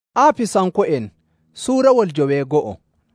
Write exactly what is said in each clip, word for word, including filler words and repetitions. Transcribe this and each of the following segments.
Aafisanko'en suurawol joweego'o.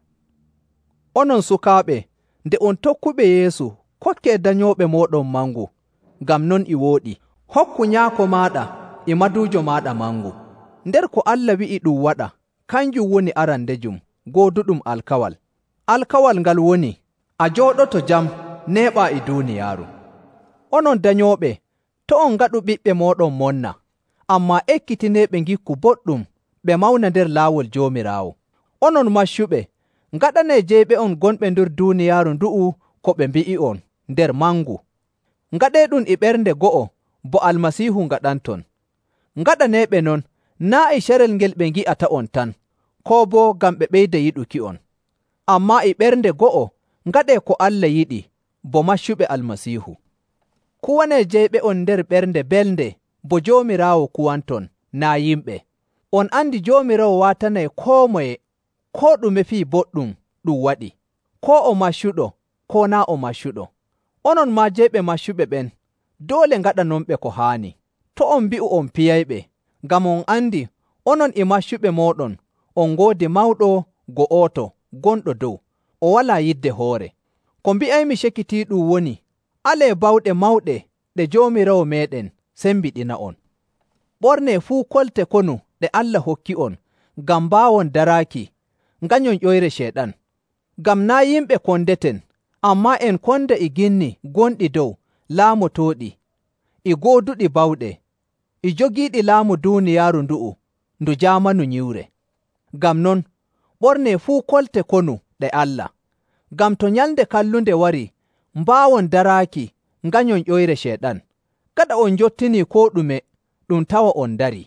Onon sukaaɓe, nde on tokkuɓe Yeesu, kokkee danyooɓe mooɗon mangu, ngam non e wooɗi. Hokku nyaako maaɗa e maduujo maaɗa mangu. Nder ko Allah wi'i ɗum waɗa, kanjum woni arandejum, gooduɗum alkawal. Alkawal ngal woni, a jooɗoto jam neeɓaa e duuniyaaru. Onon danyooɓe, to on ngaɗu ɓiɓɓe mooɗon monna, ammaa ekkitineeɓe ngikku boɗɗum ɓe mawna nder laawol Joomiraawo. Onon maccuɓe, ngaɗanee jeyɓe on gonɓe nder duuniyaaru ndu'u ko ɓe mbi'i'on nder mangu. Ngaɗee ɗum e ɓernde go'o bo Almasiihu ngaɗanton. Ngaɗaneeɓe non naa' e carel ngel ɓe ngi'ata'on tan, koo boo ngam ɓe ɓeyda yiɗuki'on. Ammaa e ɓernde go'o ngaɗee ko Allah yiɗi bo maccuɓe Almasiihu. Kuwanee jeyɓe on nder ɓernde belnde bo Joomiraawo kuwanton, naa yimɓe. On andi Joomiraawo waatanay koo moye koo ɗume fii boɗɗum ɗum waɗi, koo o maccuɗo koo naa o maccuɗo. Onon maa jeyɓe maccuɓe ɓen, doole ngaɗanonɓe ko haani. To on mbi'u on piyayɓe, ngam on andi onon e maccuɓe mooɗon on ngoodi mawɗo go'oto gonɗo dow, o walaa yidde hoore. Ko mbi'aymi cekitiiɗum woni, alee bawɗe mawɗe ɗe Joomiraawo meeɗen sembiɗina on. Ɓornee fuu kolte konu ɗe Allah hokki'on, ngam mbaawon daraaki nganyon ƴoyre Ceyɗan. Ngam naa' yimɓe kondeten, ammaa en konda e ginni gonɗi dow, laamotooɗi, e gooduɗi bawɗe, e jogiiɗi laamu duuniyaaru ndu'u ndu jaamanu nyiwre. Ngam non, ɓornee fuu kolte konu ɗe Allah, ngam to nyalnde kallunde wari, mbaawon daraaki nganyon ƴoyre Ceyɗan. Gaɗa on njottinii koo ɗume, ɗum tawa on dari.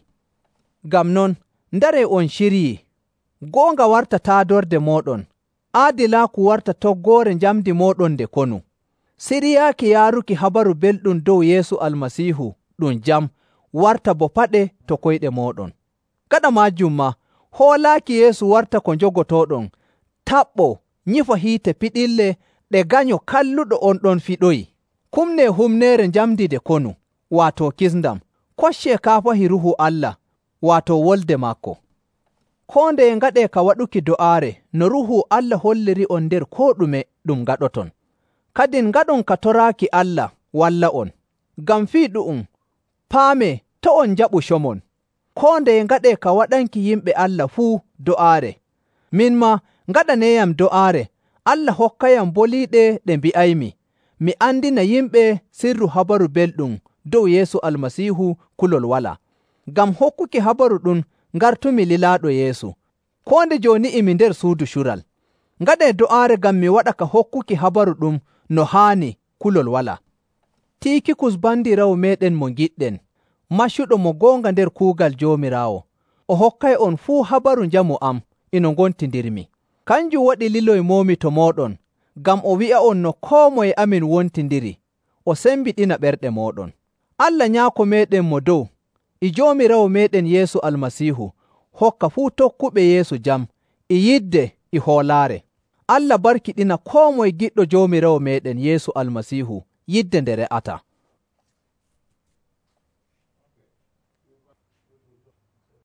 Ngam non, ndaree on ciryii, goonga warta taadorde mooɗon, aadilaaku warta toggoore njamdi mooɗon nde konu. Siryaaki yaaruki habaru belɗum dow Yeesu Almasiihu ɗum jam warta bo paɗe to koyɗe mooɗon. Gaɗa maajum maa, hoolaaki Yeesu warta ko njogotooɗon, taɓɓo nyifa hiite piɗille ɗe ganyo kalluɗo on ɗon fiɗoyi. Kumnee humneere njamdi nde konu, waato kisndam, koccee kaafahi Ruuhu Allah, waato wolde maako. Koo ndeye ngaɗee ka waɗuki do'aare no Ruuhu Allah holliri on nder koo ɗume ɗum ngaɗoton. Kadin ngaɗon ka toraaki Allah walla on. Ngam fii ɗu'um, paamee to on njaɓu comon. Koo ndeye ngaɗee ka waɗanki yimɓe Allah fuu do'aare. Min maa ngaɗaneeyam do'aare, Allah hokkayam boliiɗe ɗe mbi'aymi, mi andina yimɓe sirru habaru belɗum dow Yeesu Almasiihu kulol walaa. Ngam hokkuki habaru ɗum ngartumi lilaaɗo Yeesu. Koo nde jooni imi nder suudu cural. Ngaɗee do'aare ngam mi waɗa ka hokkuki habaru ɗum no haani kulol walaa. Tiikikus bandiraawo meeɗen mo ngiɗɗen, maccuɗo mo goonga nder kuugal Joomiraawo, o hokkay on fuu habaru njamu am ino ngontindirmi. Kanjum waɗi liloy moomi to mooɗon, ngam o wi'a on no koo moye amin wontindiri, o sembiɗina ɓerɗe mooɗon. Allah Nyaako meeɗen mo dow, e Joomiraawo meeɗen Yeesu Almasiihu, hokka fuu tokkuɓe Yeesu jam, e yidde e hoolaare. Allah barkiɗina koo moye giɗɗo Joomiraawo meeɗen Yeesu Almasiihu yidde nde re'ata.